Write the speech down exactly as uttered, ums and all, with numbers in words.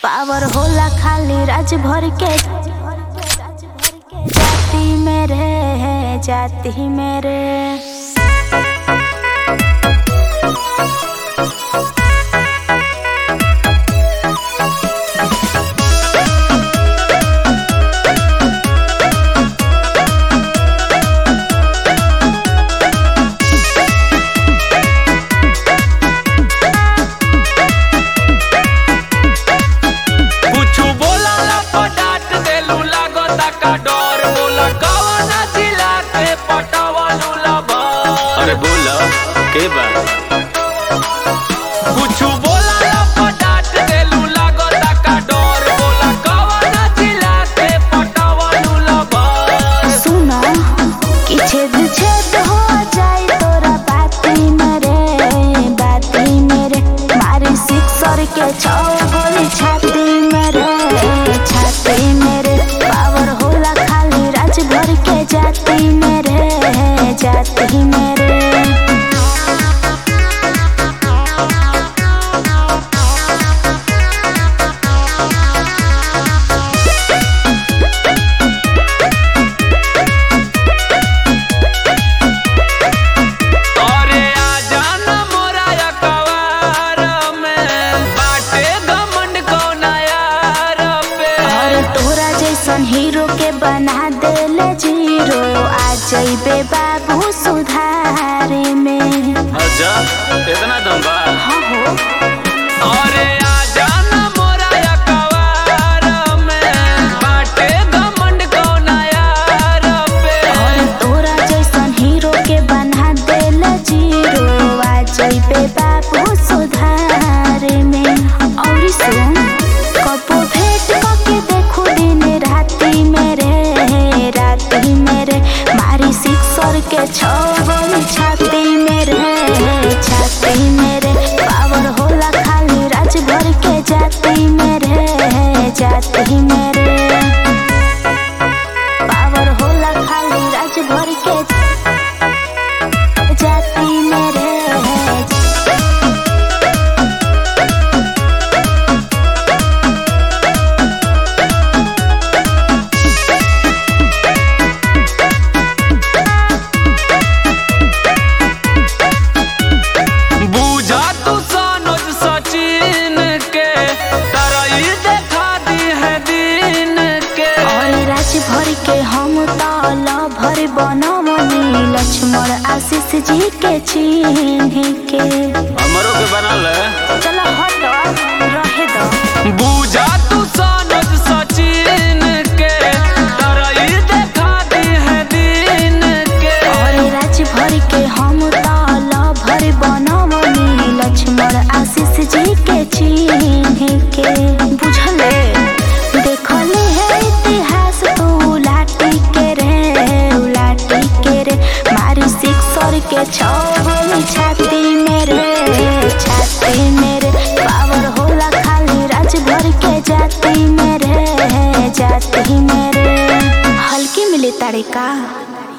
Power होला खाली राज भर के जाति मेरे जाति मेरे के बा कुछु बोला ला पटाट देलू लागता का डर बोला कवन जिला के पटावलू लबा सुना कि छेद छेद हो जाए तोरा बाती मेरे बाती मेरे मारी सिक्सर के छौ गोली छाती मेरे छाती मेरे पावर होला खाली राज भर के जाती मेरे जाती मेरे हीरो के बना देले जीरो आ जइबे बाबू सुधारे में। अच्छा इतना दम बा? हाँ हो। अरे आजा ना मोरा अकवार में बाटे घमंड कौना यार पे। और तोरा जैसन हीरो के बना देले जीरो आ जइबे बाबू सुधारे में। और सुन कबो भेंट करके देखो दिन राती मेरे राती मेरे मारी सिक्सर के छौ गोली छाती मेरे छाती मेरे पावर होला खाली राज भर के जाती मेरे जाती मेरे पावर होला खाली राज भर के जाती मेरे। भर के हम ताला भर बनमनी लक्ष्मण आशीष जी के चिन्ह के हमरो के बनल है। चल हट रहे दो बुझा तू सनद सचिन के तरई देखा दी है दिन के। और राज भर के हम ताला भर बनमनी लक्ष्मण आशीष जी के चिन्ह के बुझले देखले है इतिहास तू लाटी के रे लाटी के रे मारी सिक्सर के छौ गोली छाती